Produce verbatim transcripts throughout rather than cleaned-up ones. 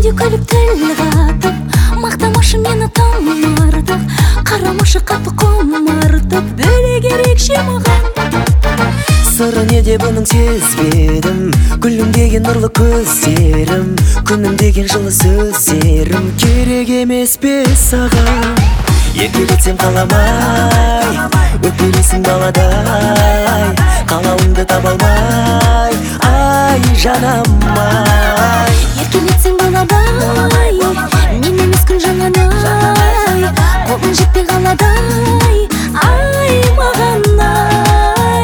Түнде күліп тіл қатып, мақтамашы мені таңмартып, қарамашы қатты құмартып, бөлек ерекше маған. Сыры неде бұның сезбедім, гүлім деген нұрлы көздерім, күнім деген жылы сөздерім, керек емес пе саған? Еркелетсем қаламай, өкпелесің баладай, қалауыңды таба алмай, ай жанам-ай. Еркелетсең баладай, мен емес күн жаңадай, қолың жетпей қаладай, ай маған-ай.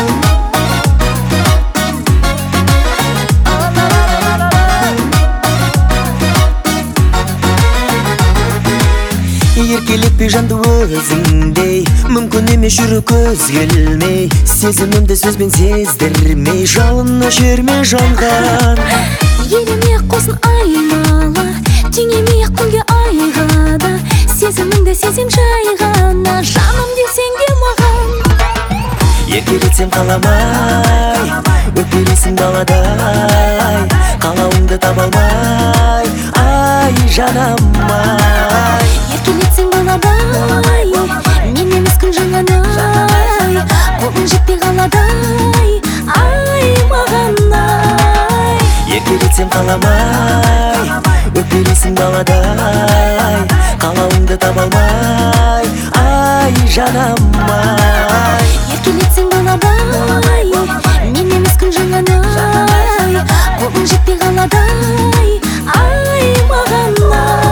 Еркелетпей жанды өзіңдей, мүмкін емес жүру көз келмей, сезімімді сөзбен сездірмей, жалыны жерме жанған. Елеме қосын айнала, теңеме күнге айғада, сезіміңді сезем жайғана, жаным десең де маған. Еркелетсем қаламай, өкпелесің баладай, қалауыңды таба алмай, ай жанам-ай. Еркелетсең баладай, мен емес күн жаңадай, қолың жетпей қаладай, ай маған-ай. Еркелетсем қаламай, өкпелесің баладай, қалауыңды таба алмай, ай жанам-ай. Еркелетсең баладай, мен емес күн жаңадай, қолың жетпей қаладай, ай маған-ай.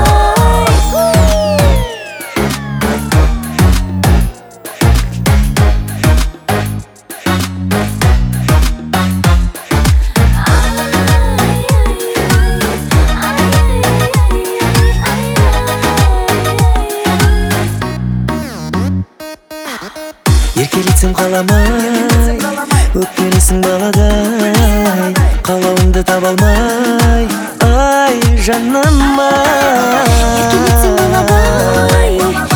Еркелетсем қаламай, өкпелесің баладай, қалауыңды таба алмай, ай жаным-ай. Еркелетсең баладай,